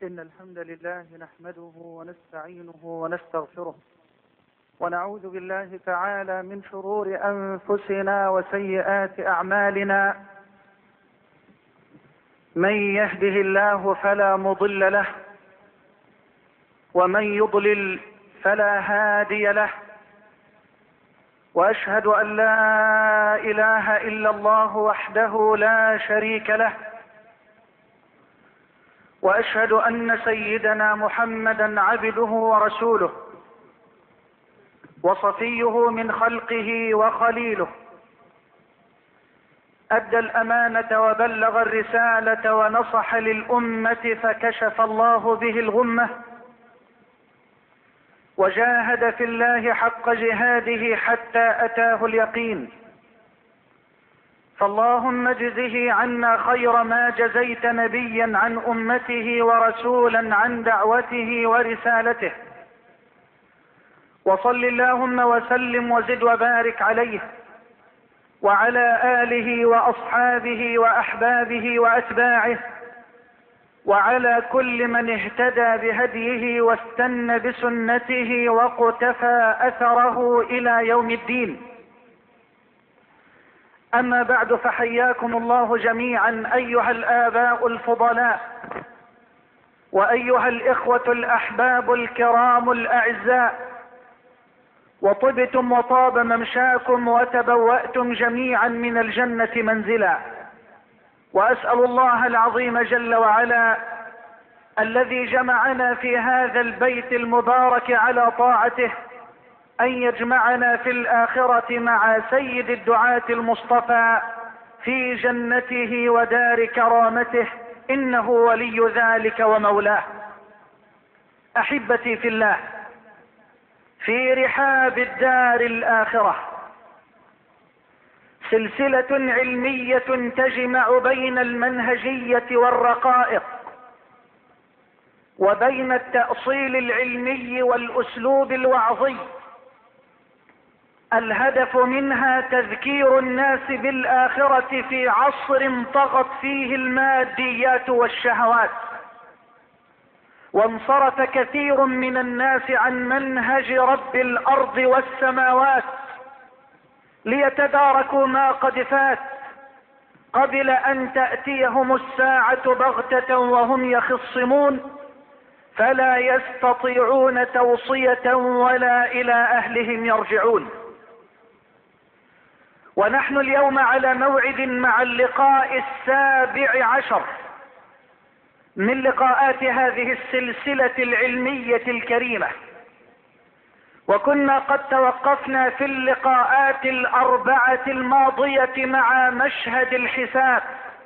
إن الحمد لله نحمده ونستعينه ونستغفره ونعوذ بالله تعالى من شرور أنفسنا وسيئات أعمالنا. من يهده الله فلا مضل له ومن يضلل فلا هادي له، وأشهد أن لا إله إلا الله وحده لا شريك له، وأشهد أن سيدنا محمدا عبده ورسوله وصفيه من خلقه وخليله، أدى الأمانة وبلغ الرسالة ونصح للأمة فكشف الله به الغمة، وجاهد في الله حق جهاده حتى أتاه اليقين. فاللهم اجزه عنا خير ما جزيت نبيا عن أمته ورسولا عن دعوته ورسالته، وصل اللهم وسلم وزد وبارك عليه وعلى آله وأصحابه وأحبابه وأتباعه وعلى كل من اهتدى بهديه واستنى بسنته واقتفى أثره إلى يوم الدين. أما بعد، فحياكم الله جميعا أيها الآباء الفضلاء وأيها الإخوة الأحباب الكرام الأعزاء، وطبتم وطاب ممشاكم وتبوأتم جميعا من الجنة منزلا. وأسأل الله العظيم جل وعلا الذي جمعنا في هذا البيت المبارك على طاعته أن يجمعنا في الآخرة مع سيد الدعاة المصطفى في جنته ودار كرامته، إنه ولي ذلك ومولاه. أحبتي في الله، في رحاب الدار الآخرة سلسلة علمية تجمع بين المنهجية والرقائق وبين التأصيل العلمي والأسلوب الوعظي. الهدف منها تذكير الناس بالآخرة في عصر طغت فيه الماديات والشهوات، وانصرف كثير من الناس عن منهج رب الأرض والسماوات ليتداركوا ما قد فات قبل أن تأتيهم الساعة بغتة وهم يخصمون، فلا يستطيعون توصية ولا إلى أهلهم يرجعون. ونحن اليوم على موعد مع اللقاء 17 من لقاءات هذه السلسلة العلمية الكريمة، وكنا قد توقفنا في اللقاءات 4 الماضية مع مشهد الحساب،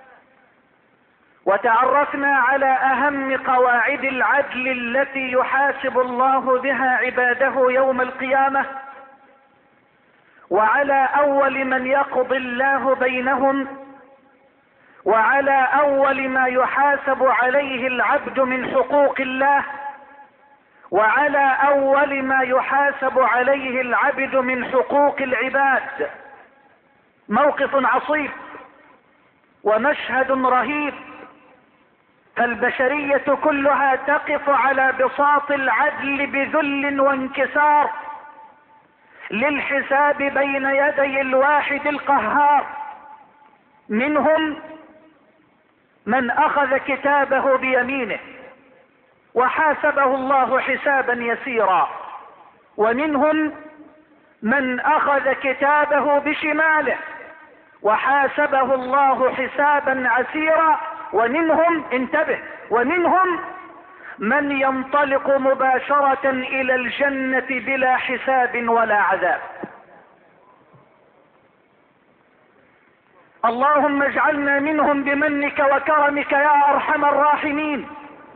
وتعرفنا على أهم قواعد العدل التي يحاسب الله بها عباده يوم القيامة، وعلى أول من يقضي الله بينهم، وعلى أول ما يحاسب عليه العبد من حقوق الله، وعلى أول ما يحاسب عليه العبد من حقوق العباد. موقف عصيب ومشهد رهيب، فالبشرية كلها تقف على بساط العدل بذل وانكسار للحساب بين يدي الواحد القهار. منهم من أخذ كتابه بيمينه وحاسبه الله حسابا يسيرا، ومنهم من أخذ كتابه بشماله وحاسبه الله حسابا عسيرا، ومنهم، انتبه، ومنهم من ينطلق مباشرة إلى الجنة بلا حساب ولا عذاب. اللهم اجعلنا منهم بمنك وكرمك يا أرحم الراحمين.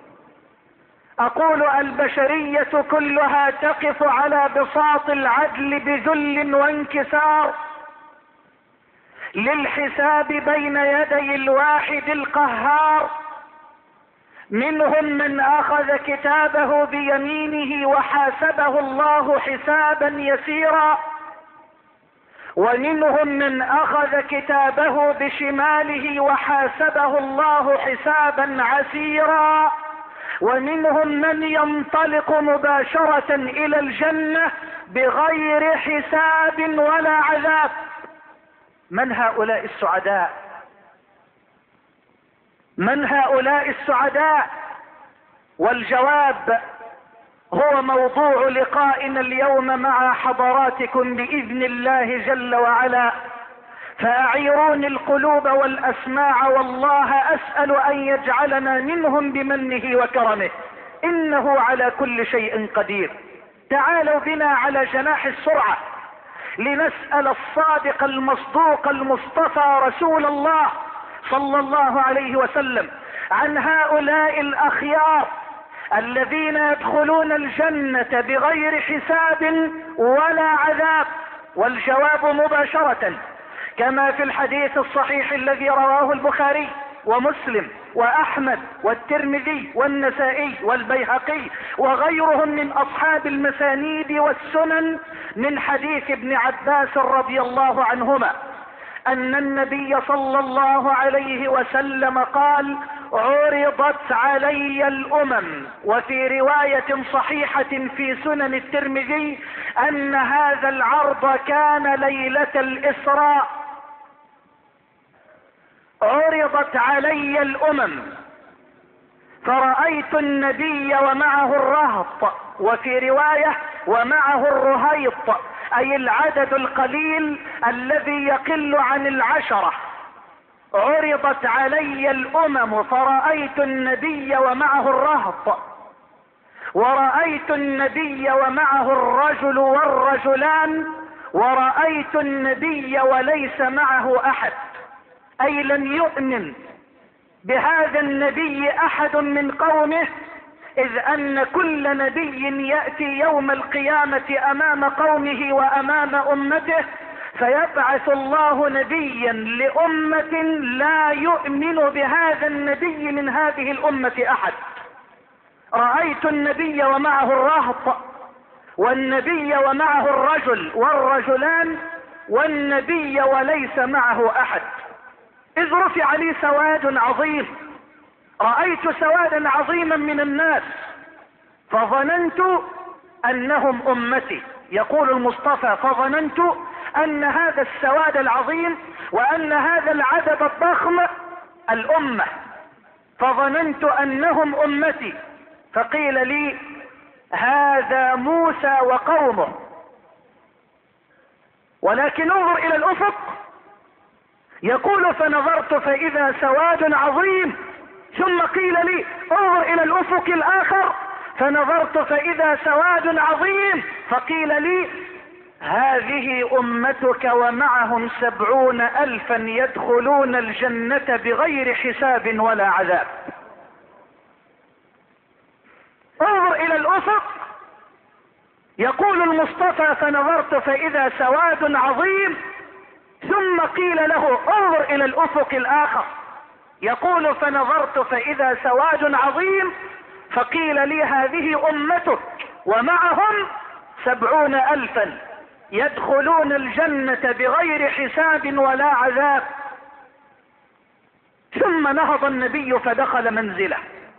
أقول البشرية كلها تقف على بساط العدل بذل وانكسار للحساب بين يدي الواحد القهار. منهم من أخذ كتابه بيمينه وحاسبه الله حسابا يسيرا، ومنهم من أخذ كتابه بشماله وحاسبه الله حسابا عسيرا، ومنهم من ينطلق مباشرة الى الجنة بغير حساب ولا عذاب. من هؤلاء السعداء؟ من هؤلاء السعداء؟ والجواب هو موضوع لقائنا اليوم مع حضراتكم بإذن الله جل وعلا. فأعيروني القلوب والأسماع، والله أسأل أن يجعلنا منهم بمنه وكرمه، إنه على كل شيء قدير. تعالوا بنا على جناح السرعة لنسأل الصادق المصدوق المصطفى رسول الله صلى الله عليه وسلم عن هؤلاء الأخيار الذين يدخلون الجنة بغير حساب ولا عذاب. والجواب مباشرة كما في الحديث الصحيح الذي رواه البخاري ومسلم وأحمد والترمذي والنسائي والبيهقي وغيرهم من أصحاب المسانيد والسنن من حديث ابن عباس رضي الله عنهما أن النبي صلى الله عليه وسلم قال: عرضت علي الأمم. وفي رواية صحيحة في سنن الترمذي أن هذا العرض كان ليلة الإسراء. عرضت علي الأمم فرأيت النبي ومعه الرهط، وفي رواية ومعه الرهيط، أي العدد القليل الذي يقل عن 10. عرضت علي الأمم فرأيت النبي ومعه الرهط، ورأيت النبي ومعه الرجل والرجلان، ورأيت النبي وليس معه أحد، أي لم يؤمن بهذا النبي أحد من قومه، إذ أن كل نبي يأتي يوم القيامة أمام قومه وأمام أمته، فيبعث الله نبيا لأمة لا يؤمن بهذا النبي من هذه الأمة أحد. رأيت النبي ومعه الرهط، والنبي ومعه الرجل والرجلان، والنبي وليس معه أحد، إذ رفع لي سواد عظيم. رأيت سوادا عظيما من الناس فظننت أنهم أمتي. يقول المصطفى: فظننت أن هذا السواد العظيم وأن هذا العدد الضخم الأمة، فظننت أنهم أمتي. فقيل لي: هذا موسى وقومه. ولكن انظر إلى الأفق. يقول: فنظرت فإذا سواد عظيم. ثم قيل لي: انظر إلى الأفق الآخر. فنظرت فإذا سواد عظيم. فقيل لي: هذه أمتك ومعهم 70,000 يدخلون الجنة بغير حساب ولا عذاب. انظر إلى الأفق. يقول المصطفى: فنظرت فإذا سواد عظيم. ثم قيل له: انظر إلى الأفق الآخر. يقول: فنظرت فإذا سواد عظيم. فقيل لي: هذه أمتك ومعهم 70,000 يدخلون الجنة بغير حساب ولا عذاب. ثم نهض النبي فدخل منزله،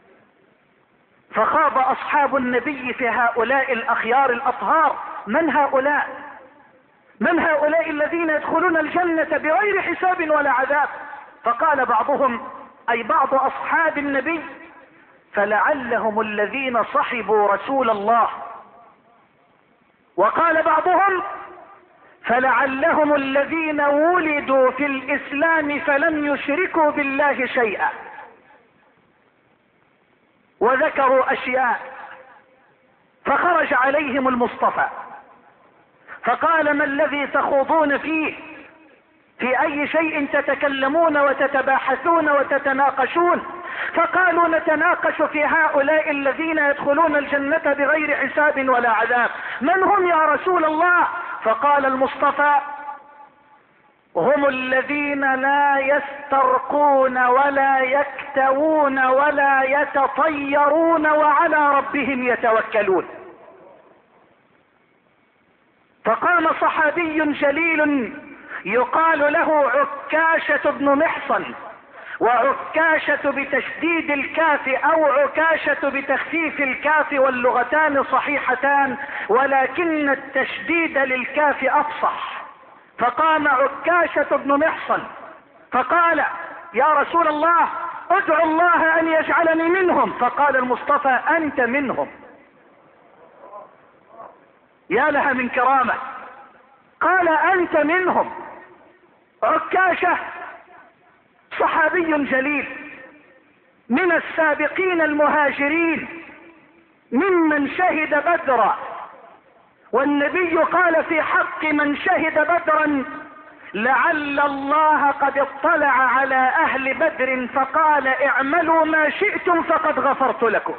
فخاض أصحاب النبي في هؤلاء الأخيار الأطهار. من هؤلاء؟ من هؤلاء الذين يدخلون الجنة بغير حساب ولا عذاب؟ فقال بعضهم، أي بعض أصحاب النبي: فلعلهم الذين صحبوا رسول الله. وقال بعضهم: فلعلهم الذين ولدوا في الإسلام فلم يشركوا بالله شيئا. وذكروا أشياء. فخرج عليهم المصطفى فقال: ما الذي تخوضون فيه؟ في أي شيء تتكلمون وتتباحثون وتتناقشون؟ فقالوا: نتناقش في هؤلاء الذين يدخلون الجنة بغير حساب ولا عذاب. من هم يا رسول الله؟ فقال المصطفى: هم الذين لا يسترقون ولا يكتوون ولا يتطيرون وعلى ربهم يتوكلون. فقام صحابي جليل يقال له عكاشة بن محصن، وعكاشة بتشديد الكاف او عكاشة بتخفيف الكاف، واللغتان صحيحتان، ولكن التشديد للكاف افصح. فقام عكاشة بن محصن فقال: يا رسول الله ادعو الله ان يجعلني منهم. فقال المصطفى: انت منهم. يا لها من كرامة. قال: انت منهم. عكاشة صحابي جليل من السابقين المهاجرين ممن شهد بدرا، والنبي قال في حق من شهد بدرا: لعل الله قد اطلع على اهل بدر فقال: اعملوا ما شئتم فقد غفرت لكم.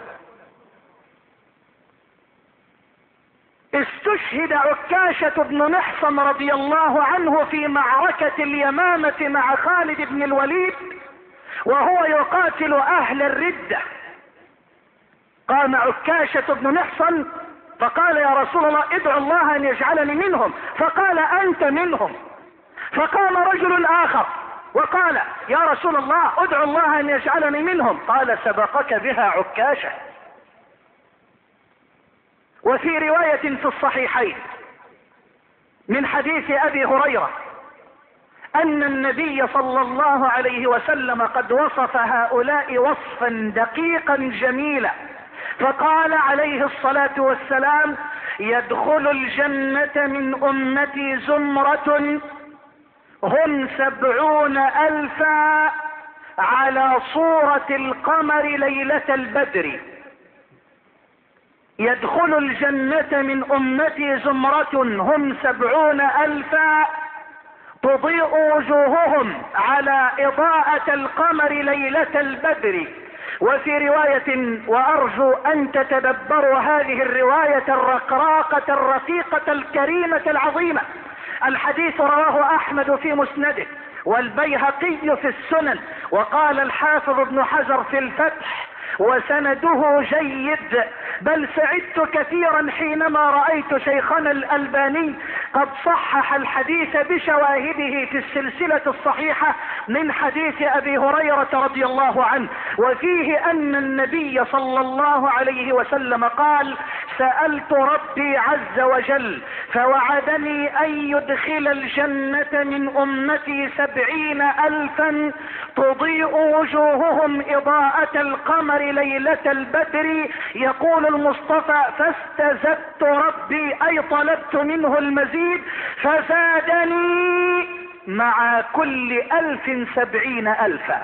استشهد عكاشة بن محصن رضي الله عنه في معركة اليمامة مع خالد بن الوليد وهو يقاتل اهل الردة. قام عكاشة بن محصن فقال: يا رسول الله ادعو الله ان يجعلني منهم. فقال: انت منهم. فقام رجل اخر وقال: يا رسول الله ادعو الله ان يجعلني منهم. قال: سبقك بها عكاشة. وفي رواية في الصحيحين من حديث ابي هريرة ان النبي صلى الله عليه وسلم قد وصف هؤلاء وصفا دقيقا جميلا، فقال عليه الصلاة والسلام: يدخل الجنة من امتي زمرة هم 70,000 على صورة القمر ليلة البدر. يدخل الجنة من امتي زمرة هم 70,000 تضيء وجوههم على اضاءة القمر ليلة البدر. وفي رواية، وارجو ان تتدبروا هذه الرواية الرقراقة الرقيقة الكريمة العظيمة. الحديث رواه احمد في مسنده والبيهقي في السنن، وقال الحافظ ابن حجر في الفتح: وسنده جيد. بل سعدت كثيرا حينما رأيت شيخنا الألباني قد صحح الحديث بشواهده في السلسلة الصحيحة من حديث أبي هريرة رضي الله عنه، وفيه أن النبي صلى الله عليه وسلم قال: سألت ربي عز وجل فوعدني أن يدخل الجنة من أمتي 70,000 تضيء وجوههم إضاءة القمر ليلة البدر. يقول المصطفى: فاستزدت ربي أي طلبت منه المزيد فزادني مع كل 1000 70,000.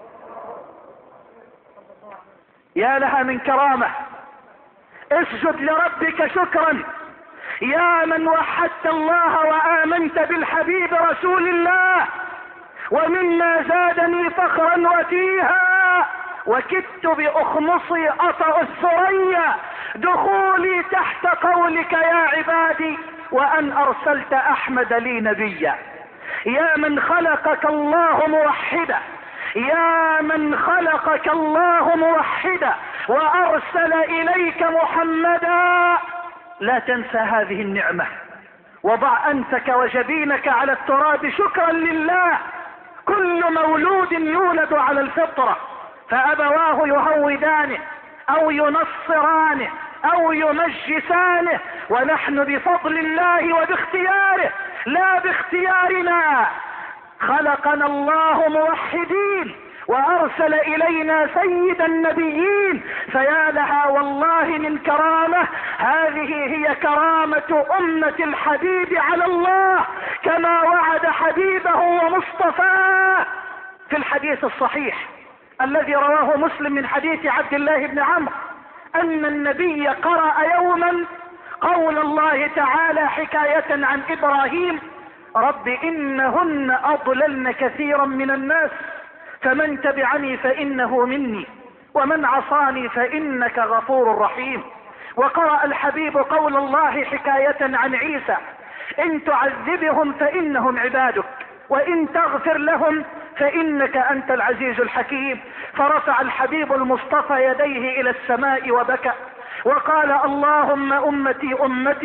يا لها من كرامة. اسجد لربك شكرا يا من وحدت الله وآمنت بالحبيب رسول الله. ومما زادني فخرا وتيها وكدت بأخمصي أطأ الثريا دخولي تحت قولك يا عبادي وأن أرسلت أحمد لي نبيا. يا من خلقك الله موحدا، يا من خلقك الله موحدا وأرسل إليك محمدا، لا تنسى هذه النعمة. وضع أنفك وجبينك على التراب شكرا لله. كل مولود يولد على الفطرة فأبواه يهودانه أو ينصرانه أو يمجسانه، ونحن بفضل الله وباختياره لا باختيارنا خلقنا الله موحدين وأرسل إلينا سيد النبيين. فيا لها والله من كرامة. هذه هي كرامة أمة الحبيب على الله، كما وعد حبيبه ومصطفاه في الحديث الصحيح الذي رواه مسلم من حديث عبد الله بن عمرو أن النبي قرأ يوما قول الله تعالى حكاية عن إبراهيم: رب إنهن أضللن كثيرا من الناس فمن تبعني فإنه مني ومن عصاني فإنك غفور رحيم. وقرأ الحبيب قول الله حكاية عن عيسى: إن تعذبهم فإنهم عبادك وإن تغفر لهم فإنك أنت العزيز الحكيم. فرفع الحبيب المصطفى يديه إلى السماء وبكى وقال: اللهم أمتي أمتي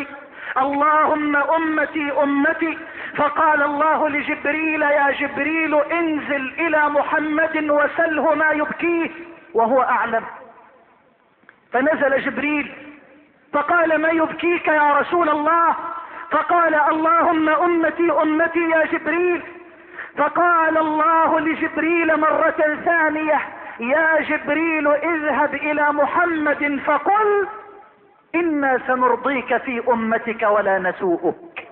اللهم امتي امتي. فقال الله لجبريل يا جبريل انزل الى محمد وسله ما يبكيه وهو اعلم. فنزل جبريل فقال ما يبكيك يا رسول الله؟ فقال اللهم امتي امتي يا جبريل. فقال الله لجبريل مرة ثانية يا جبريل اذهب الى محمد فقل انا سنرضيك في امتك ولا نسوءك.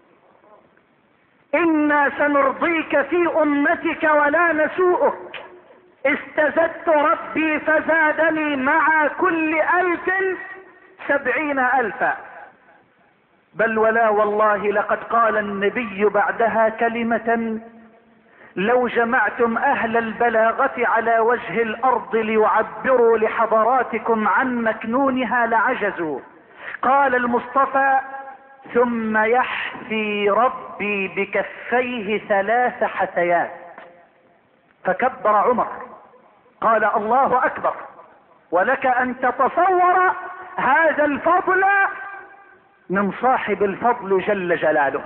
انا سنرضيك في امتك ولا نسوءك. استزدت ربي فزادني مع كل 1070,000. بل ولا والله لقد قال النبي بعدها كلمة لو جمعتم اهل البلاغة على وجه الارض ليعبروا لحضراتكم عن مكنونها لعجزوا. قال المصطفى ثم يحثي ربي بكفيه 3 حثيات. فكبر عمر قال الله اكبر. ولك ان تتصور هذا الفضل من صاحب الفضل جل جلاله.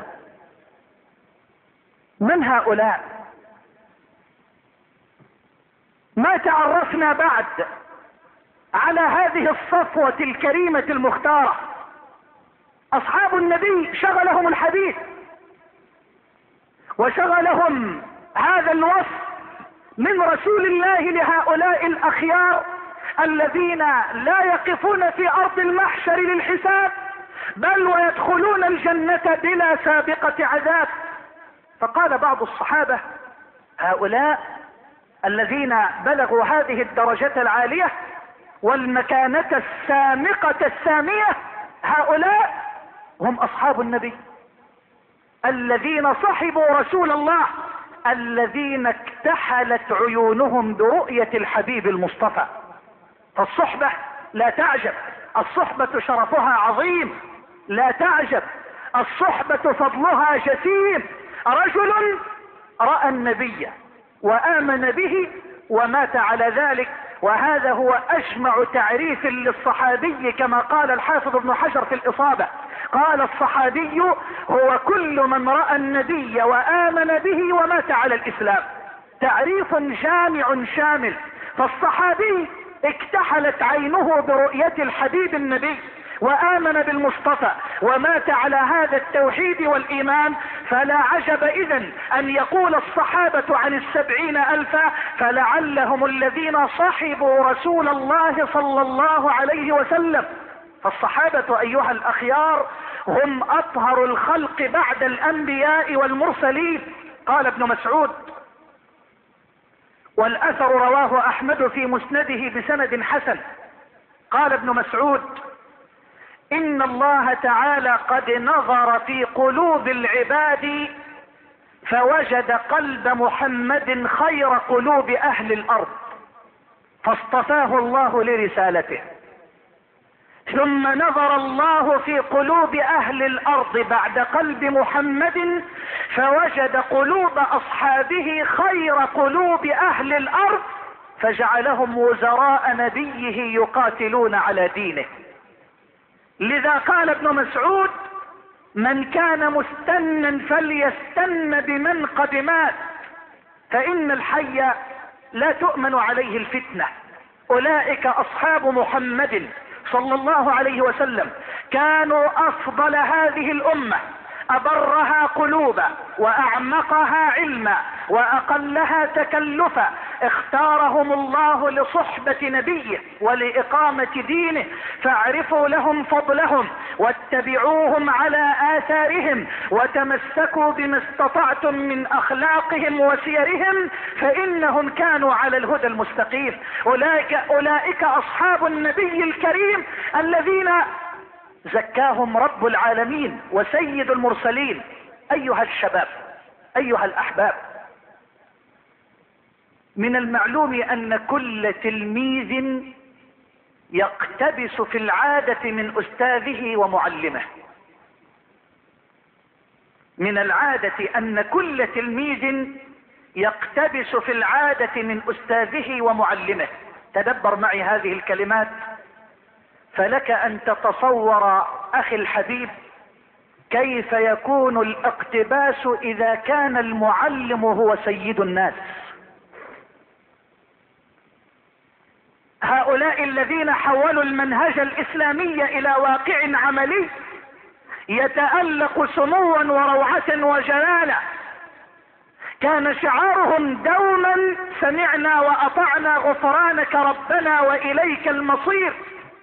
من هؤلاء؟ ما تعرفنا بعد على هذه الصفوة الكريمة المختارة. اصحاب النبي شغلهم الحديث وشغلهم هذا الوصف من رسول الله لهؤلاء الاخيار الذين لا يقفون في ارض المحشر للحساب بل ويدخلون الجنة بلا سابقة عذاب. فقال بعض الصحابة هؤلاء الذين بلغوا هذه الدرجة العالية والمكانة السامقة السامية هؤلاء هم اصحاب النبي الذين صحبوا رسول الله الذين اكتحلت عيونهم برؤية الحبيب المصطفى. فالصحبة لا تعجب، الصحبة شرفها عظيم، لا تعجب، الصحبة فضلها جسيم. رجل رأى النبي وآمن به ومات على ذلك، وهذا هو اجمع تعريف للصحابي كما قال الحافظ ابن حجر في الإصابة. قال الصحابي هو كل من رأى النبي وآمن به ومات على الإسلام. تعريف جامع شامل. فالصحابي اكتحلت عينه برؤية الحبيب النبي وآمن بالمصطفى ومات على هذا التوحيد والإيمان. فلا عجب إذن أن يقول الصحابة عن 70,000 فلعلهم الذين صحبوا رسول الله صلى الله عليه وسلم. فالصحابة أيها الأخيار هم أطهر الخلق بعد الأنبياء والمرسلين. قال ابن مسعود والأثر رواه أحمد في مسنده بسند حسن. قال ابن مسعود إن الله تعالى قد نظر في قلوب العباد فوجد قلب محمد خير قلوب أهل الأرض فاصطفاه الله لرسالته. ثم نظر الله في قلوب أهل الأرض بعد قلب محمد فوجد قلوب أصحابه خير قلوب أهل الأرض فجعلهم وزراء نبيه يقاتلون على دينه. لذا قال ابن مسعود من كان مستنا فليستن بمن قد مات فإن الحي لا تؤمن عليه الفتنة. أولئك أصحاب محمد صلى الله عليه وسلم كانوا أفضل هذه الأمة، أبرها قلوبا وأعمقها علما وأقلها تكلفا. اختارهم الله لصحبة نبيه ولإقامة دينه فاعرفوا لهم فضلهم واتبعوهم على آثارهم وتمسكوا بما استطعتم من أخلاقهم وسيرهم فإنهم كانوا على الهدى المستقيم. أولئك أصحاب النبي الكريم الذين زكاهم رب العالمين وسيد المرسلين. أيها الشباب أيها الأحباب، من المعلوم أن كل تلميذ يقتبس في العادة من أستاذه ومعلمه. من العادة أن كل تلميذ يقتبس في العادة من أستاذه ومعلمه. تدبر معي هذه الكلمات. فلك أن تتصور أخي الحبيب كيف يكون الاقتباس اذا كان المعلم هو سيد الناس؟ هؤلاء الذين حولوا المنهج الاسلامي الى واقع عملي يتألق سموا وروعة وجلالة، كان شعارهم دوما سمعنا وأطعنا غفرانك ربنا وإليك المصير.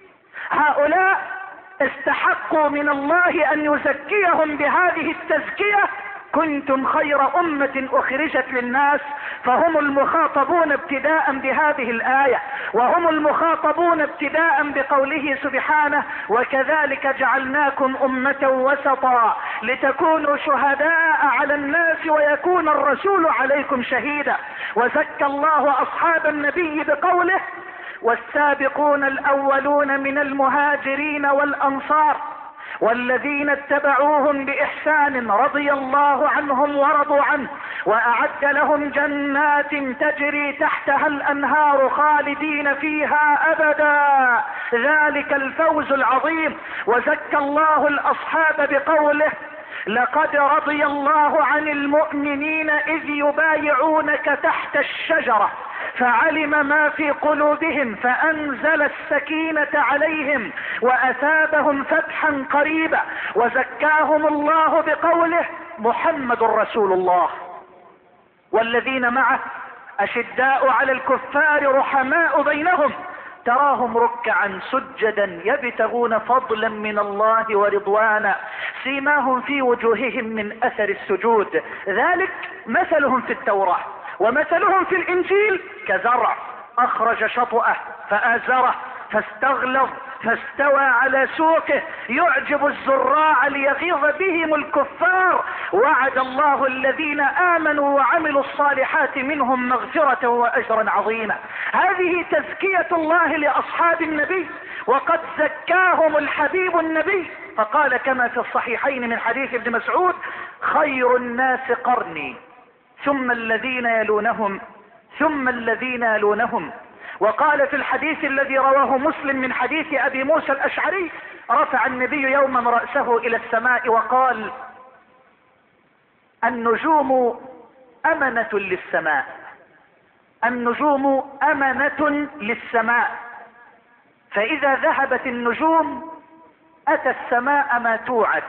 هؤلاء استحقوا من الله أن يزكيهم بهذه التزكية: كنتم خير أمة أخرجت للناس. فهم المخاطبون ابتداء بهذه الآية، وهم المخاطبون ابتداء بقوله سبحانه: وكذلك جعلناكم أمة وسطا لتكونوا شهداء على الناس ويكون الرسول عليكم شهيدا. وزكى الله أصحاب النبي بقوله: والسابقون الأولون من المهاجرين والأنصار والذين اتبعوهم بإحسان رضي الله عنهم ورضوا عنه وأعد لهم جنات تجري تحتها الأنهار خالدين فيها أبدا ذلك الفوز العظيم. وزكى الله الأصحاب بقوله: لقد رضي الله عن المؤمنين إذ يبايعونك تحت الشجرة فعلم ما في قلوبهم فأنزل السكينة عليهم وأثابهم فتحا قريبا. وزكاهم الله بقوله: محمد رسول الله والذين معه أشداء على الكفار رحماء بينهم تراهم ركعا سجدا يبتغون فضلا من الله ورضوانا سيماهم في وجوههم من أثر السجود ذلك مثلهم في التوراة ومثلهم في الإنجيل كزرع أخرج شطأه فآزره فاستغلظ فاستوى على سوقه يعجب الزراع ليغيظ بهم الكفار. وعد الله الذين آمنوا وعملوا الصالحات منهم مغفرة وأجرا عظيما. هذه تزكية الله لأصحاب النبي، وقد زكاهم الحبيب النبي فقال كما في الصحيحين من حديث ابن مسعود: خير الناس قرني ثم الذين يلونهم ثم الذين يلونهم. وقال في الحديث الذي رواه مسلم من حديث أبي موسى الأشعري: رفع النبي يوما رأسه إلى السماء وقال: النجوم أمنة للسماء، النجوم أمنة للسماء، فإذا ذهبت النجوم أتى السماء ما توعد،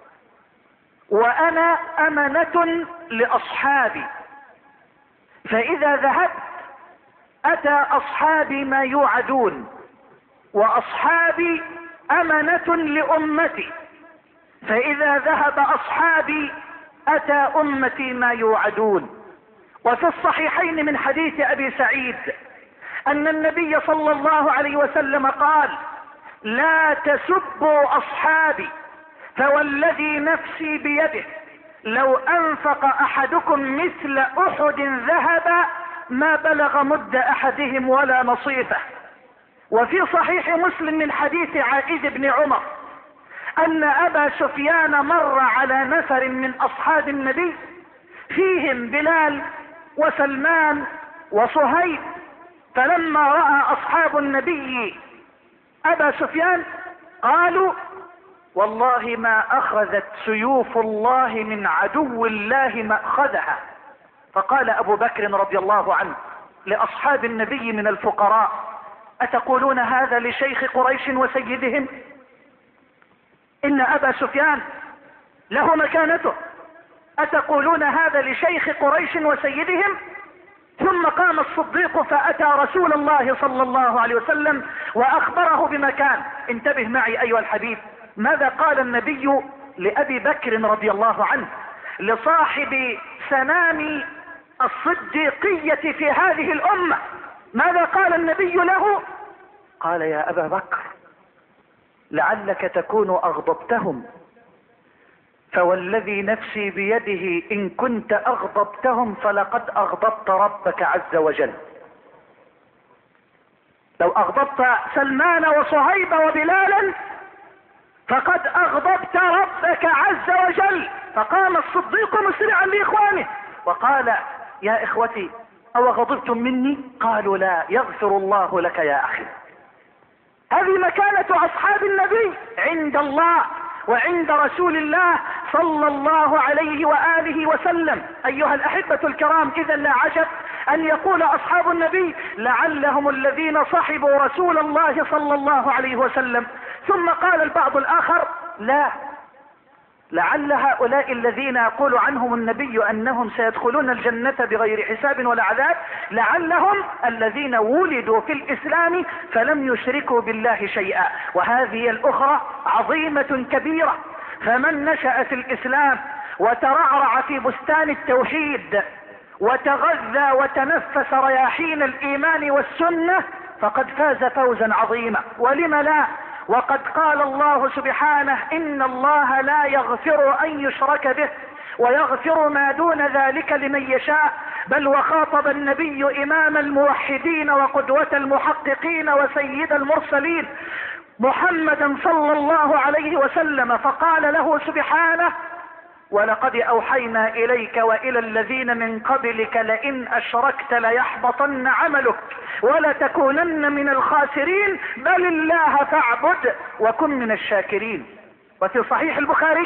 وأنا أمنة لأصحابي، فإذا ذهبت أتى أصحابي ما يوعدون، وأصحابي أمنة لأمتي، فإذا ذهب أصحابي أتى أمتي ما يوعدون. وفي الصحيحين من حديث أبي سعيد أن النبي صلى الله عليه وسلم قال: لا تسبوا أصحابي فوالذي نفسي بيده لو أنفق أحدكم مثل أحد ذهب ما بلغ مد أحدهم ولا نصيفه. وفي صحيح مسلم من حديث عائذ بن عمر أن أبا سفيان مر على نفر من أصحاب النبي فيهم بلال وسلمان وصهيب، فلما رأى أصحاب النبي أبا سفيان قالوا: والله ما أخذت سيوف الله من عدو الله مأخذها. فقال أبو بكر رضي الله عنه لأصحاب النبي من الفقراء: أتقولون هذا لشيخ قريش وسيدهم؟ إن أبا سفيان له مكانته، أتقولون هذا لشيخ قريش وسيدهم؟ ثم قام الصديق فأتى رسول الله صلى الله عليه وسلم وأخبره بمكان. انتبه معي أيها الحبيب، ماذا قال النبي لأبي بكر رضي الله عنه لصاحب سنام الصديقية في هذه الأمة؟ ماذا قال النبي له؟ قال: يا أبا بكر لعلك تكون أغضبتهم، فوالذي نفسي بيده إن كنت أغضبتهم فلقد أغضبت ربك عز وجل. لو أغضبت سلمان وصهيب وبلالا فقد أغضبت ربك عز وجل. فقام الصديق مسرعا لإخوانه وقال: يا إخوتي أو غضبتم مني؟ قالوا: لا، يغفر الله لك يا أخي. هذه مكانة أصحاب النبي عند الله وعند رسول الله صلى الله عليه وآله وسلم. أيها الأحبة الكرام، إذا لا عجب أن يقول أصحاب النبي لعلهم الذين صحبوا رسول الله صلى الله عليه وسلم. ثم قال البعض الآخر لا، لعل هؤلاء الذين يقول عنهم النبي أنهم سيدخلون الجنة بغير حساب ولا عذاب لعلهم الذين ولدوا في الإسلام فلم يشركوا بالله شيئا. وهذه الأخرى عظيمة كبيرة. فمن نشأ في الإسلام وترعرع في بستان التوحيد وتغذى وتنفس رياحين الإيمان والسنة فقد فاز فوزا عظيما. ولم لا؟ وقد قال الله سبحانه إن الله لا يغفر أن يشرك به ويغفر ما دون ذلك لمن يشاء. بل وخاطب النبي إمام الموحدين وقدوة المحققين وسيد المرسلين محمدا صلى الله عليه وسلم فقال له سبحانه ولقد أوحينا إليك وإلى الذين من قبلك لئن أشركت ليحبطن عملك ولتكونن من الخاسرين بل الله فاعبد وكن من الشاكرين. وفي صحيح البخاري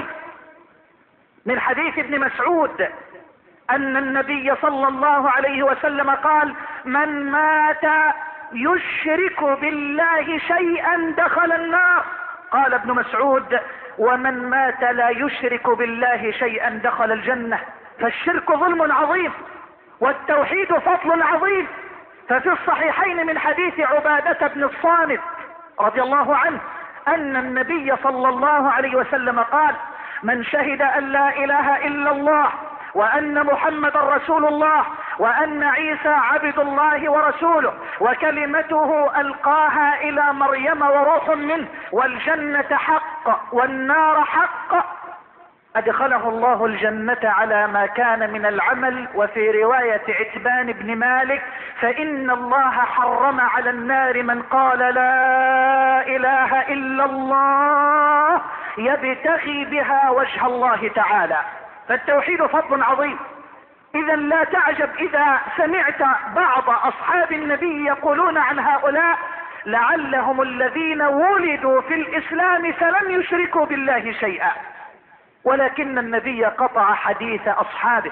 من حديث ابن مسعود أن النبي صلى الله عليه وسلم قال من مات يشرك بالله شيئا دخل النار. قال ابن مسعود ومن مات لا يشرك بالله شيئا دخل الجنة. فالشرك ظلم عظيم والتوحيد فضل عظيم. ففي الصحيحين من حديث عبادة بن الصامت رضي الله عنه أن النبي صلى الله عليه وسلم قال من شهد أن لا إله إلا الله وأن محمد رسول الله وأن عيسى عبد الله ورسوله وكلمته ألقاها إلى مريم وروح منه والجنة حق والنار حق أدخله الله الجنة على ما كان من العمل. وفي رواية عتبان بن مالك فإن الله حرم على النار من قال لا إله إلا الله يبتغي بها وجه الله تعالى. فالتوحيد فضل عظيم. إذا لا تعجب إذا سمعت بعض أصحاب النبي يقولون عن هؤلاء لعلهم الذين ولدوا في الإسلام فلم يشركوا بالله شيئا. ولكن النبي قطع حديث أصحابه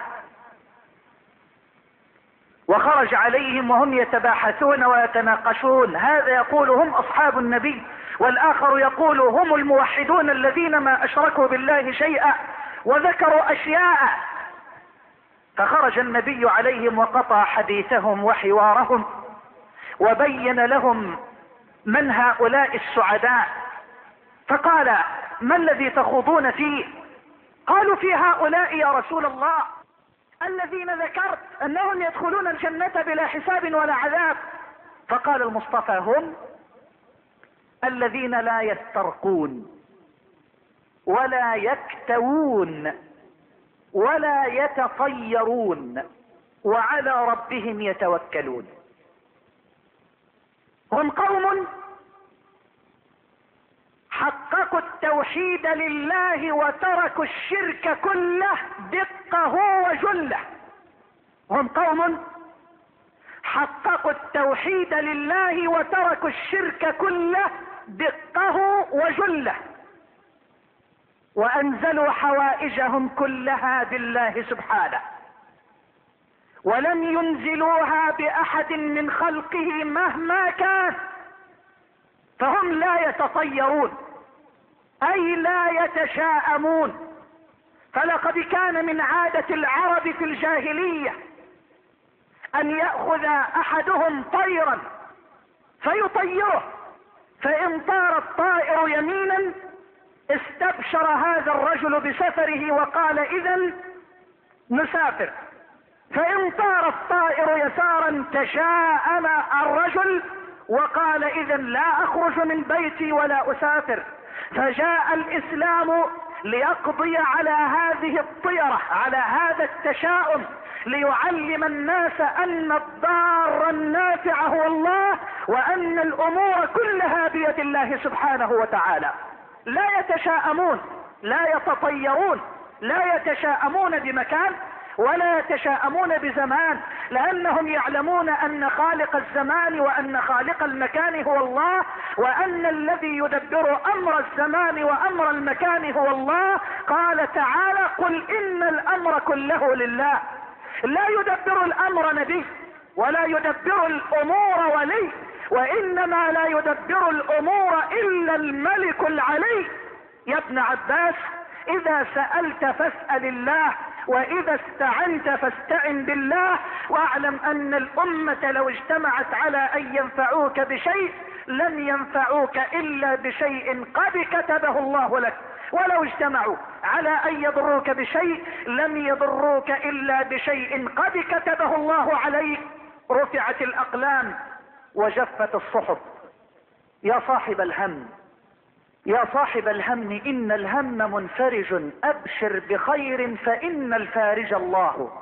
وخرج عليهم وهم يتباحثون ويتناقشون. هذا يقول هم أصحاب النبي والآخر يقول هم الموحدون الذين ما أشركوا بالله شيئا وذكروا أشياء. فخرج النبي عليهم وقطع حديثهم وحوارهم وبين لهم من هؤلاء السعداء. فقال ما الذي تخوضون فيه؟ قالوا في هؤلاء يا رسول الله الذين ذكرت أنهم يدخلون الجنة بلا حساب ولا عذاب. فقال المصطفى هم الذين لا يسترقون ولا يكتوون ولا يتطيرون وعلى ربهم يتوكلون. هم قوم حققوا التوحيد لله وتركوا الشرك كله دقه وجله. هم قوم حققوا التوحيد لله وتركوا الشرك كله دقه وجله وأنزلوا حوائجهم كلها بالله سبحانه ولم ينزلوها بأحد من خلقه مهما كان. فهم لا يتطيرون أي لا يتشاءمون. فلقد كان من عادة العرب في الجاهلية أن يأخذ أحدهم طيرا فيطيره فإن طار الطائر يمينا استبشر هذا الرجل بسفره وقال إذن نسافر. فإن طار الطائر يسارا تشاءم الرجل وقال إذن لا أخرج من بيتي ولا أسافر. فجاء الإسلام ليقضي على هذه الطيرة على هذا التشاؤم ليعلم الناس أن الضار النافع هو الله وأن الأمور كلها بيد الله سبحانه وتعالى. لا يتشاءمون لا يتطيرون لا يتشاءمون بمكان ولا يتشاءمون بزمان، لأنهم يعلمون أن خالق الزمان وأن خالق المكان هو الله، وأن الذي يدبر أمر الزمان وأمر المكان هو الله. قال تعالى: قل إن الأمر كله لله. لا يدبر الأمر نبي، ولا يدبر الأمور ولي، وإنما لا يدبر الأمور إلا الملك العلي. يا ابن عباس، إذا سألت فاسأل الله، وإذا استعنت فاستعن بالله، واعلم أن الأمة لو اجتمعت على أن ينفعوك بشيء لن ينفعوك إلا بشيء قد كتبه الله لك، ولو اجتمعوا على أن يضروك بشيء لم يضروك إلا بشيء قد كتبه الله عليك. رفعت الأقلام وجفت الصحف. يا صاحب الهم، يا صاحب الهم، إن الهم منفرج، أبشر بخير فإن الفارج الله.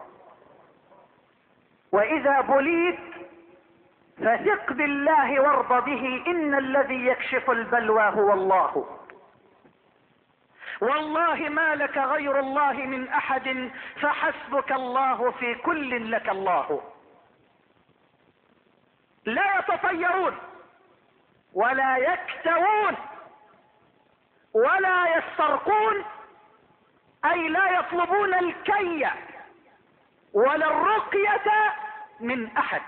وإذا بليت فثق بالله وارض به، إن الذي يكشف البلوى هو الله. والله ما لك غير الله من أحد، فحسبك الله في كل لك الله. لا يتطيرون ولا يكتوون ولا يسترقون، أي لا يطلبون الكي ولا الرقية من أحد.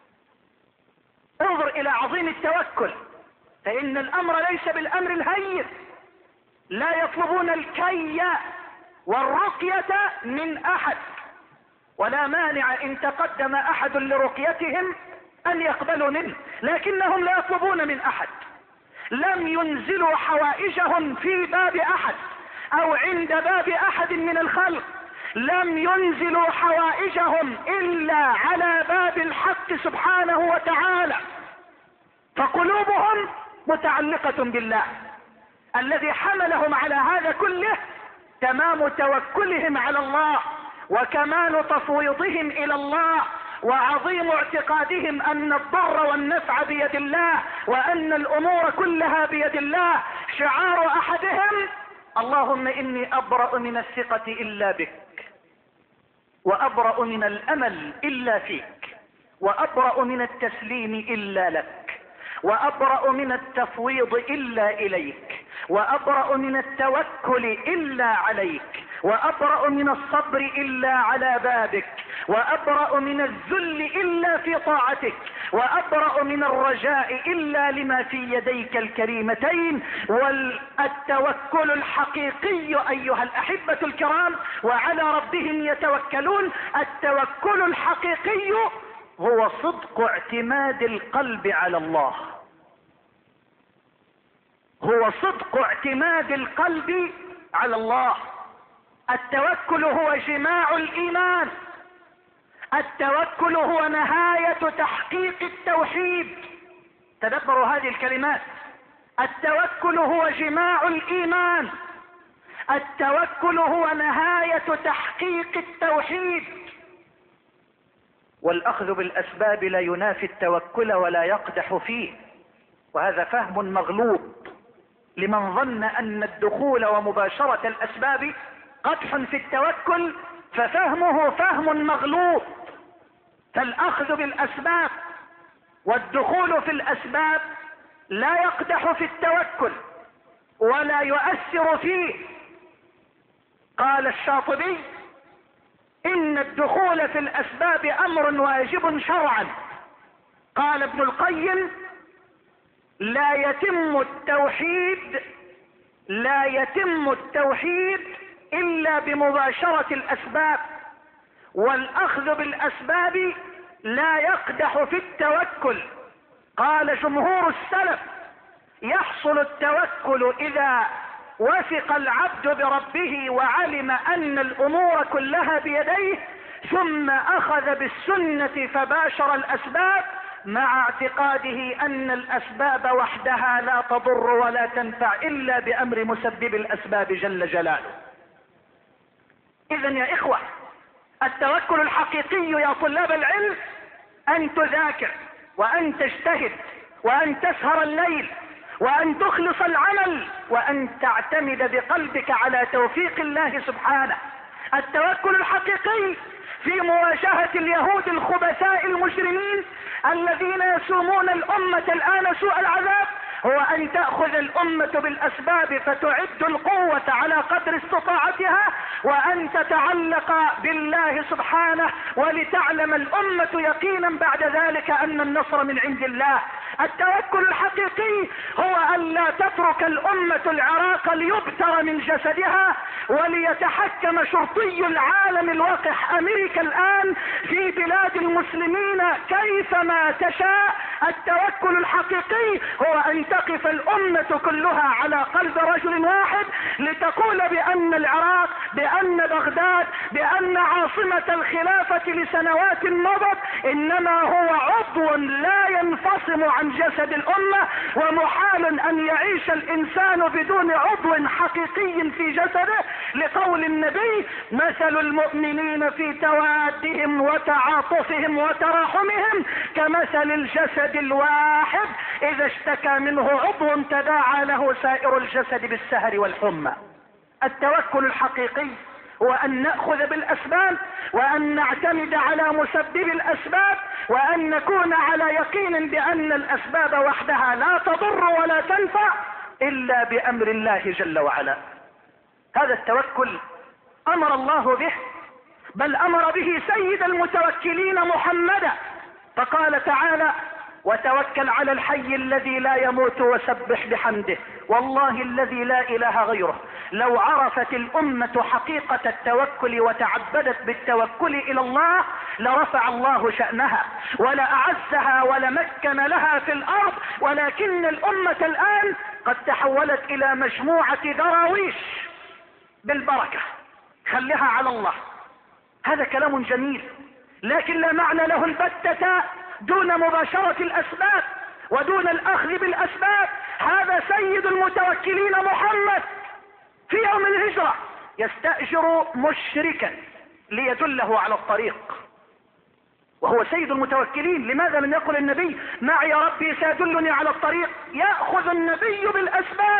انظر إلى عظيم التوكل، فإن الأمر ليس بالأمر الهين. لا يطلبون الكي والرقية من أحد، ولا مانع إن تقدم أحد لرقيتهم أن يقبلوا منه، لكنهم لا يطلبون من أحد. لم ينزلوا حوائجهم في باب أحد أو عند باب أحد من الخلق، لم ينزلوا حوائجهم إلا على باب الحق سبحانه وتعالى، فقلوبهم متعلقة بالله. الذي حملهم على هذا كله تمام توكلهم على الله، وكمال تفويضهم إلى الله، وعظيم اعتقادهم أن الضر والنفع بيد الله، وأن الأمور كلها بيد الله. شعار أحدهم: اللهم إني أبرأ من الثقة إلا بك، وأبرأ من الأمل إلا فيك، وأبرأ من التسليم إلا لك، وأبرأ من التفويض إلا إليك، وأبرأ من التوكل إلا عليك، وأبرأ من الصبر إلا على بابك، وأبرأ من الذل إلا في طاعتك، وأبرأ من الرجاء إلا لما في يديك الكريمتين. والتوكل الحقيقي أيها الأحبة الكرام، وعلى ربهم يتوكلون، التوكل الحقيقي هو صدق اعتماد القلب على الله، هو صدق اعتماد القلب على الله. التوكل هو جماع الإيمان، التوكل هو نهاية تحقيق التوحيد. تدبروا هذه الكلمات: التوكل هو جماع الإيمان، التوكل هو نهاية تحقيق التوحيد. والأخذ بالأسباب لا ينافي التوكل ولا يقدح فيه، وهذا فهم مغلوط لمن ظن أن الدخول ومباشرة الأسباب قدح في التوكل، ففهمه فهم مغلوط. فالأخذ بالأسباب والدخول في الأسباب لا يقدح في التوكل ولا يؤثر فيه. قال الشاطبي: إن الدخول في الأسباب أمر واجب شرعا. قال ابن القيم: لا يتم التوحيد إلا بمباشرة الأسباب، والأخذ بالأسباب لا يقدح في التوكل. قال جمهور السلف: يحصل التوكل إذا وثق العبد بربه وعلم أن الأمور كلها بيديه، ثم أخذ بالسنة فباشر الأسباب، مع اعتقاده أن الأسباب وحدها لا تضر ولا تنفع إلا بأمر مسبب الأسباب جل جلاله. إذن يا إخوة، التوكل الحقيقي يا طلاب العلم أن تذاكر، وأن تجتهد، وأن تسهر الليل، وأن تخلص العمل، وأن تعتمد بقلبك على توفيق الله سبحانه. التوكل الحقيقي في مواجهة اليهود الخبثاء المجرمين الذين يسومون الأمة الآن سوء العذاب هو أن تأخذ الأمة بالأسباب فتعد القوة على قدر استطاعتها، وأن تتعلق بالله سبحانه، ولتعلم الأمة يقينا بعد ذلك أن النصر من عند الله. التوكل الحقيقي هو أن لا تترك الأمة العراق ليبتر من جسدها وليتحكم شرطي العالم الوقح أمريكا الآن في بلاد المسلمين كيفما تشاء. التوكل الحقيقي هو أن تقف الأمة كلها على قلب رجل واحد لتقول بأن العراق، بأن بغداد، بأن عاصمة الخلافة لسنوات مضت إنما هو عضو لا ينفصم عن جسد الأمة، ومحال أن يعيش الإنسان بدون عضو حقيقي في جسده، لقول النبي: مثل المؤمنين في توادهم وتعاطفهم وتراحمهم كمثل الجسد الواحد إذا اشتكى منه عضو تداعى له سائر الجسد بالسهر والحمى. التوكل الحقيقي هو أن نأخذ بالأسباب، وأن نعتمد على مسبب الأسباب، وأن نكون على يقين بأن الأسباب وحدها لا تضر ولا تنفع إلا بأمر الله جل وعلا. هذا التوكل أمر الله به، بل أمر به سيد المتوكلين محمدا، فقال تعالى: وتوكل على الحي الذي لا يموت وسبح بحمده والله الذي لا إله غيره. لو عرفت الأمة حقيقة التوكل وتعبدت بالتوكل إلى الله لرفع الله شأنها ولأعزها ولمكن لها في الأرض، ولكن الأمة الآن قد تحولت إلى مجموعة دراويش بالبركة، خليها على الله. هذا كلام جميل لكن لا معنى له البتة دون مباشرة الأسباب ودون الأخذ بالأسباب. هذا سيد المتوكلين محمد في يوم الهجرة يستأجر مشركا ليدله على الطريق، وهو سيد المتوكلين. لماذا لم يقل النبي: معي ربي سيدلني على الطريق؟ يأخذ النبي بالأسباب،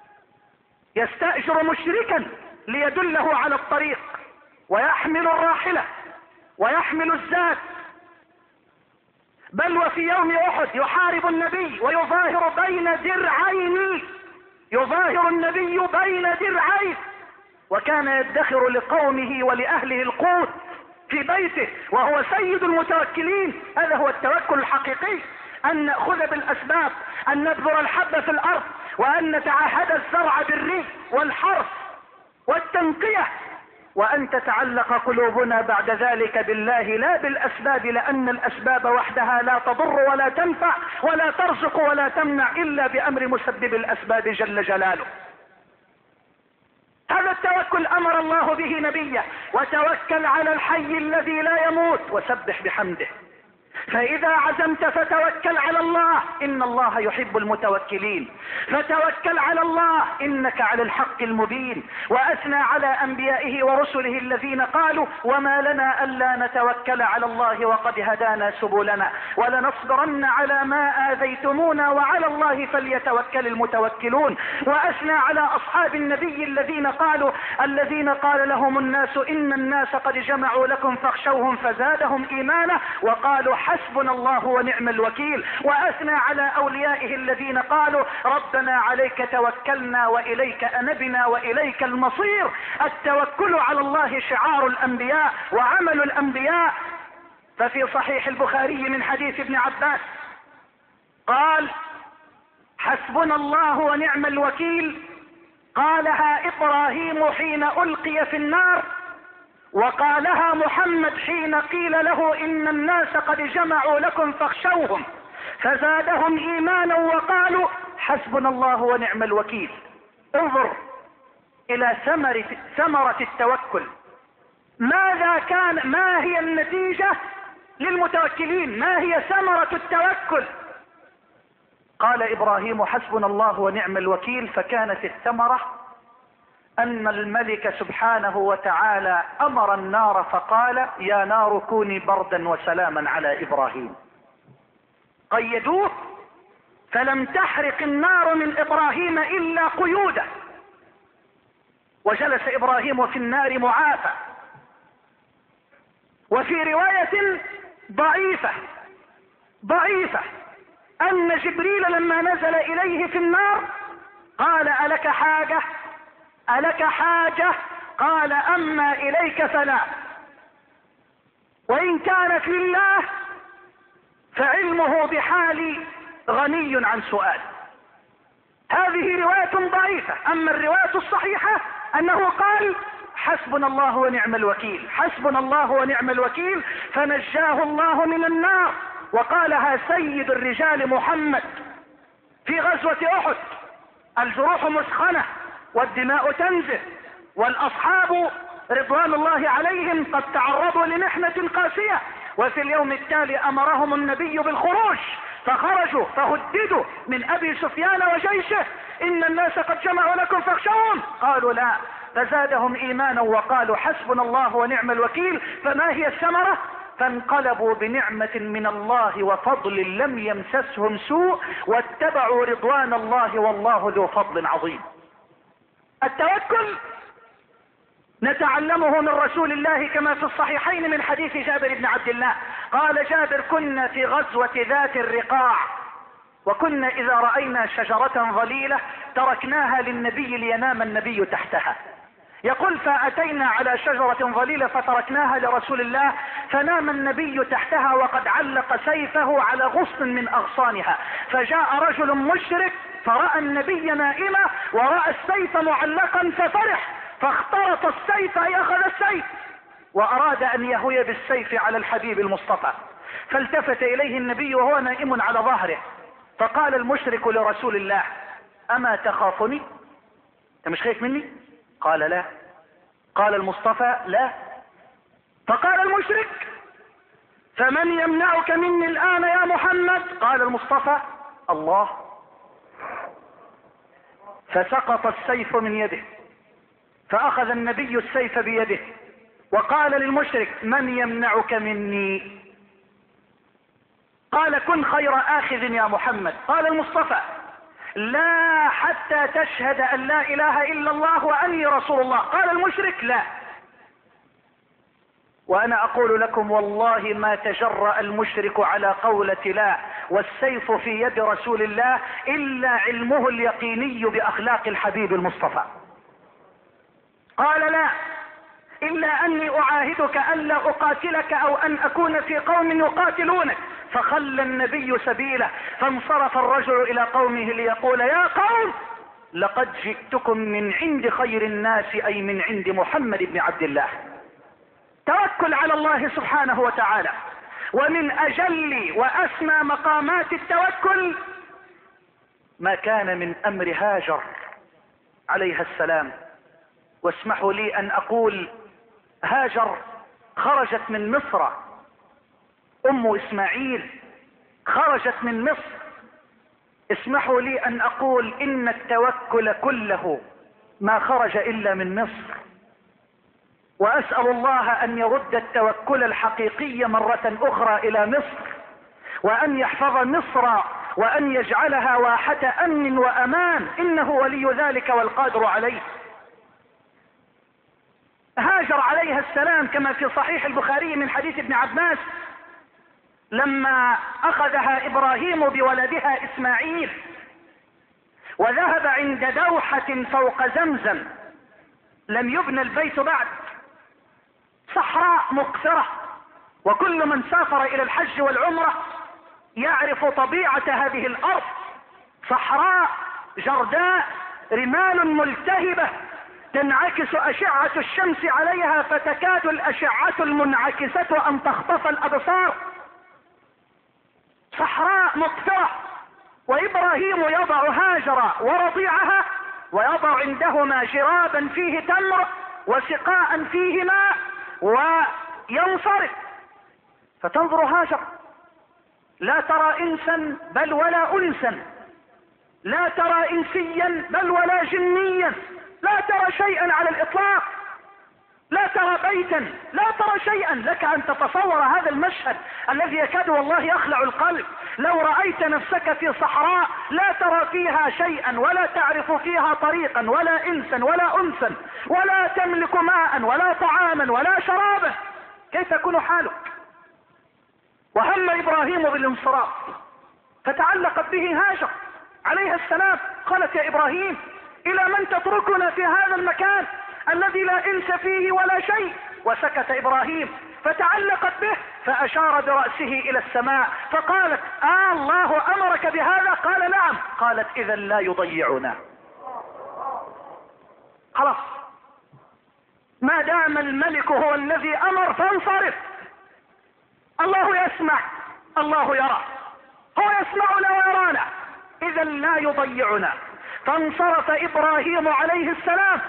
يستأجر مشركا ليدله على الطريق، ويحمل الراحلة ويحمل الزاد. بل وفي يوم أحد يحارب النبي ويظاهر بين درعين، يظاهر النبي بين درعين، وكان يدخر لقومه ولأهله القوت في بيته وهو سيد المتوكلين. هذا هو التوكل الحقيقي، أن نأخذ بالأسباب، أن نبذر الحب في الأرض، وأن نتعهد الزرع بالري والحرث والتنقية، وأن تتعلق قلوبنا بعد ذلك بالله لا بالأسباب، لأن الأسباب وحدها لا تضر ولا تنفع ولا ترزق ولا تمنع إلا بأمر مسبب الأسباب جل جلاله. هذا التوكل أمر الله به نبيه: وتوكل على الحي الذي لا يموت وسبح بحمده. فإذا عزمت فتوكل على الله، إن الله يحب المتوكلين، فتوكل على الله إنك على الحق المبين. وأثنى على أنبيائه ورسله الذين قالوا: وما لنا ألا نتوكل على الله وقد هدانا سبلنا ولنصبرن على ما آذيتمونا وعلى الله فليتوكل المتوكلون. وأثنى على أصحاب النبي الذين قال لهم الناس إن الناس قد جمعوا لكم فاخشوهم فزادهم إيمانا وقالوا حسبنا الله ونعم الوكيل. وأثنى على أوليائه الذين قالوا: ربنا عليك توكلنا وإليك أنبنا وإليك المصير. التوكل على الله شعار الأنبياء وعمل الأنبياء. ففي صحيح البخاري من حديث ابن عباس قال: حسبنا الله ونعم الوكيل قالها إبراهيم حين ألقي في النار، وقالها محمد حين قيل له إن الناس قد جمعوا لكم فاخشوهم فزادهم إيمانا وقالوا حسبنا الله ونعم الوكيل. انظر إلى ثمرة التوكل. ما هي النتيجة للمتوكلين؟ ما هي ثمرة التوكل؟ قال إبراهيم حسبنا الله ونعم الوكيل، فكانت الثمرة أن الملك سبحانه وتعالى أمر النار فقال: يا نار كوني بردا وسلاما على إبراهيم. قيدوه فلم تحرق النار من إبراهيم إلا قيوده، وجلس إبراهيم في النار معافى. وفي رواية ضعيفة ان جبريل لما نزل اليه في النار قال ألك حاجة؟ قال اما اليك فلا، وان كانت لله فعلمه بحالي غني عن سؤال. هذه رواية ضعيفة. اما الرواية الصحيحة انه قال حسبنا الله ونعم الوكيل، حسبنا الله ونعم الوكيل، فنجاه الله من النار. وقالها سيد الرجال محمد في غزوة احد: الجروح مسخنة والدماء تنزف، والاصحاب رضوان الله عليهم قد تعرضوا لمحنة قاسية، وفي اليوم التالي امرهم النبي بالخروج فخرجوا فهددوا من ابي سفيان وجيشه: ان الناس قد جمعوا لكم فاخشوهم. قالوا لا، فزادهم ايمانا وقالوا حسبنا الله ونعم الوكيل. فما هي الثمرة؟ فانقلبوا بنعمة من الله وفضل لم يمسسهم سوء واتبعوا رضوان الله والله ذو فضل عظيم. التوكل نتعلمه من رسول الله كما في الصحيحين من حديث جابر بن عبد الله. قال جابر: كنا في غزوة ذات الرقاع، وكنا اذا رأينا شجرة ظليلة تركناها للنبي لينام النبي تحتها. يقول: فأتينا على شجرة ظليلة فتركناها لرسول الله فنام النبي تحتها وقد علق سيفه على غصن من أغصانها، فجاء رجل مشرك فرأى النبي نائما ورأى السيف معلقا ففرح، فاخترط السيف أي أخذ السيف وأراد أن يهوي بالسيف على الحبيب المصطفى، فالتفت إليه النبي وهو نائم على ظهره، فقال المشرك لرسول الله: أما تخافني؟ أنت مش خايف مني؟ قال: لا. قال المصطفى: لا. فقال المشرك: فمن يمنعك مني الآن يا محمد؟ قال المصطفى: الله. فسقط السيف من يده، فأخذ النبي السيف بيده وقال للمشرك: من يمنعك مني؟ قال: كن خير آخذ يا محمد. قال المصطفى: لا، حتى تشهد أن لا إله إلا الله وأني رسول الله. قال المشرك: لا. وأنا أقول لكم والله ما تجرأ المشرك على قولة لا والسيف في يد رسول الله إلا علمه اليقيني بأخلاق الحبيب المصطفى. قال: لا، إلا أني أعاهدك ألا أقاتلك أو أن أكون في قوم يقاتلونك. فخلى النبي سبيله، فانصرف الرجل إلى قومه ليقول: يا قوم، لقد جئتكم من عند خير الناس، أي من عند محمد بن عبد الله. توكل على الله سبحانه وتعالى. ومن أجل وأسمى مقامات التوكل ما كان من أمر هاجر عليها السلام. واسمحوا لي أن أقول هاجر خرجت من مصر، أم إسماعيل خرجت من مصر. اسمحوا لي أن أقول إن التوكل كله ما خرج إلا من مصر، وأسأل الله أن يرد التوكل الحقيقي مرة أخرى إلى مصر، وأن يحفظ مصر، وأن يجعلها واحة أمن وأمان، إنه ولي ذلك والقادر عليه. هاجر عليها السلام كما في صحيح البخاري من حديث ابن عباس لما أخذها إبراهيم بولدها إسماعيل وذهب عند دوحة فوق زمزم، لم يبنى البيت بعد، صحراء مقفرة، وكل من سافر إلى الحج والعمرة يعرف طبيعة هذه الأرض، صحراء جرداء، رمال ملتهبة تنعكس أشعة الشمس عليها فتكاد الأشعة المنعكسة أن تخطف الأبصار، صحراء مقفرة. وإبراهيم يضع هاجر ورضيعها ويضع عندهما جرابا فيه تمر وسقاء فيه ماء وينصرف، فتنظر هاجر لا ترى انسا بل ولا انسا، لا ترى انسيا بل ولا جنيا، لا ترى شيئا على الاطلاق، لا ترى بيتا، لا ترى شيئا. لك ان تتصور هذا المشهد الذي يكاد والله يخلع القلب. لو رأيت نفسك في صحراء لا ترى فيها شيئا ولا تعرف فيها طريقا ولا انسا ولا انسا، ولا تملك ماء ولا طعاما ولا شرابا، كيف يكون حالك؟ وهم ابراهيم بالانصراف فتعلقت به هاجر عليها السلام، قالت يا ابراهيم الى من تتركنا في هذا المكان الذي لا انس فيه ولا شيء؟ وسكت ابراهيم فتعلقت به فاشار برأسه الى السماء فقالت الله امرك بهذا؟ قال نعم. قالت اذا لا يضيعنا. خلاص، ما دام الملك هو الذي امر فانصرف. الله يسمع، الله يرى، هو يسمعنا ويرانا، اذا لا يضيعنا. فانصرف ابراهيم عليه السلام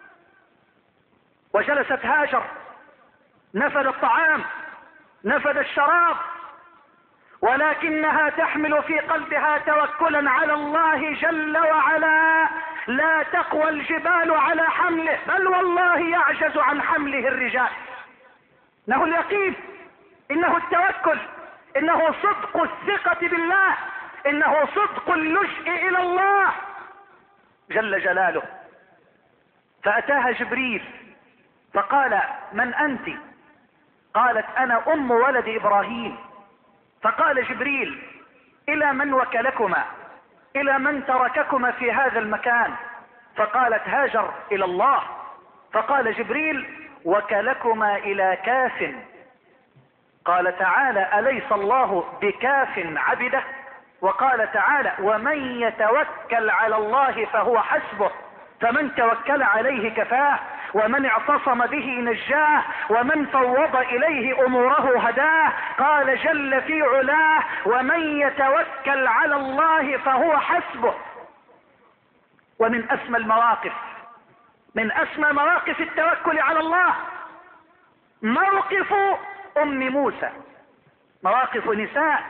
وجلست هاجر، نفد الطعام نفد الشراب، ولكنها تحمل في قلبها توكلا على الله جل وعلا. لا تقوى الجبال على حمله، بل والله يعجز عن حمله الرجال. انه اليقين، انه التوكل، انه صدق الثقة بالله، انه صدق اللجء الى الله جل جلاله. فاتاها جبريل فقال من انت؟ قالت انا ام ولد ابراهيم. فقال جبريل الى من وكلكما؟ الى من ترككما في هذا المكان؟ فقالت هاجر الى الله. فقال جبريل وكلكما الى كاف. قال تعالى اليس الله بكاف عبده؟ وقال تعالى ومن يتوكل على الله فهو حسبه، فمن توكل عليه كفاه، ومن اعتصم به نجاه، ومن فوض اليه اموره هداه. قال جل في علاه ومن يتوكل على الله فهو حسبه. ومن اسمى المواقف، من اسمى مواقف التوكل على الله موقف ام موسى. مواقف نساء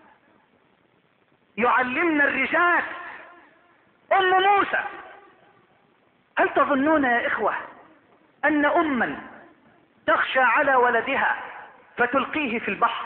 يعلمنا الرجال. ام موسى، هل تظنون يا اخوة ان اما تخشى على ولدها فتلقيه في البحر؟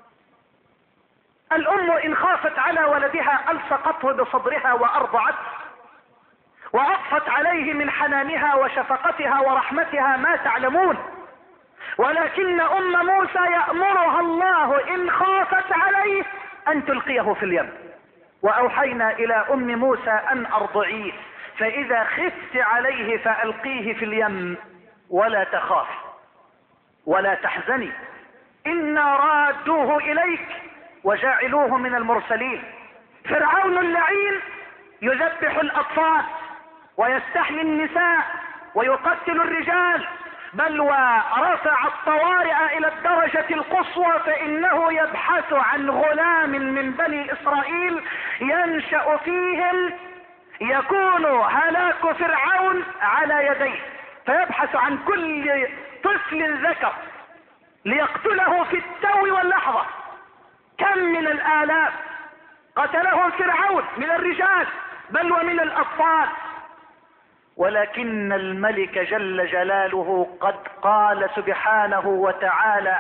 الام ان خافت على ولدها الصقته بصدرها وارضعته واضفت عليه من حنانها وشفقتها ورحمتها ما تعلمون. ولكن ام موسى يأمرها الله ان خافت عليه ان تلقيه في اليم. واوحينا الى ام موسى ان ارضعيه، فاذا خفت عليه فالقيه في اليم ولا تخاف ولا تحزني انا رادوه اليك وجاعلوه من المرسلين. فرعون اللعين يذبح الاطفال ويستحيي النساء ويقتل الرجال، بل ورفع الطوارئ الى الدرجة القصوى، فانه يبحث عن غلام من بني اسرائيل ينشأ فيهم يكون هلاك فرعون على يديه، فيبحث عن كل طفل ذكر ليقتله في التو واللحظة. كم من الآلاف قتلهم فرعون من الرجال بل ومن الأطفال، ولكن الملك جل جلاله قد قال سبحانه وتعالى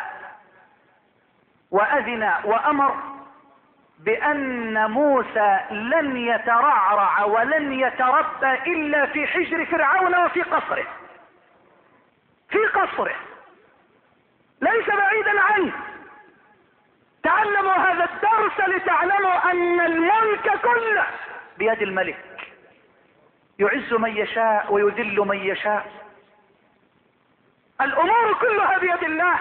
وأذن وأمر بأن موسى لن يترعرع ولن يتربى إلا في حجر فرعون وفي قصره، في قصره ليس بعيدا عنه. تعلموا هذا الدرس لتعلموا أن الملك كله بيد الملك، يعز من يشاء ويذل من يشاء. الأمور كلها بيد الله.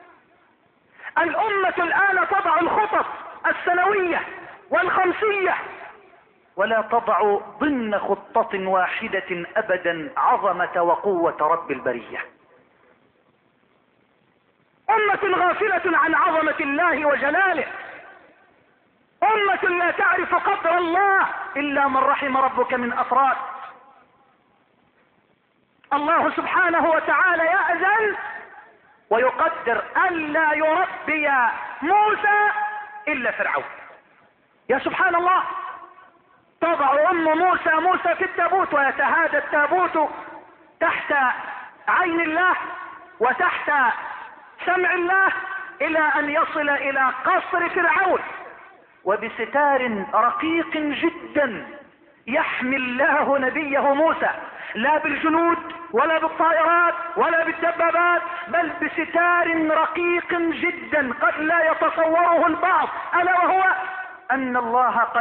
الأمة الآن تضع الخطط السنوية والخمسية، ولا تضع ضمن خطة واحدة أبدا عظمة وقوة رب البرية. أمة غافلة عن عظمة الله وجلاله، أمة لا تعرف قدر الله إلا من رحم ربك من أفراد. الله سبحانه وتعالى يأذن ويقدر ألا يربي موسى إلا فرعون. يا سبحان الله، تضع أم موسى في التابوت ويتهادى التابوت تحت عين الله وتحت سمع الله إلى أن يصل إلى قصر فرعون، وبستار رقيق جدا يحمي الله نبيه موسى لا بالجنود ولا بالطائرات ولا بالدبابات، بل بستار رقيق جدا قد لا يتصوره البعض، الا وهو ان الله قد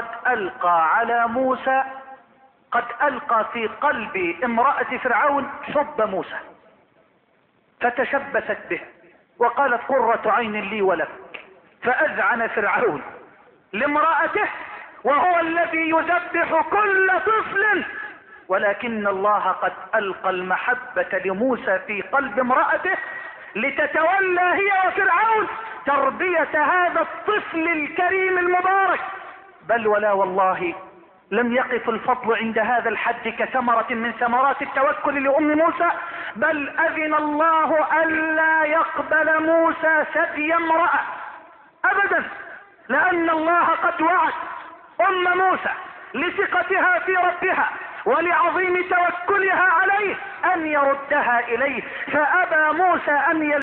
القى في قلب امرأة فرعون حب موسى، فتشبثت به وقالت قرة عين لي ولك، فاذعن فرعون لامرأته وهو الذي يذبح كل طفل، ولكن الله قد القى المحبة لموسى في قلب امرأته لتتولى هي وفرعون تربية هذا الطفل الكريم المبارك. بل ولا والله لم يقف الفضل عند هذا الحد كثمرة من ثمرات التوكل لأم موسى، بل أذن الله ألا يقبل موسى ثدي امرأة أبدا، لأن الله قد وعد أم موسى لثقتها في ربها ولعظيم توكلها عليه أن يردها إليه، فأبى موسى أن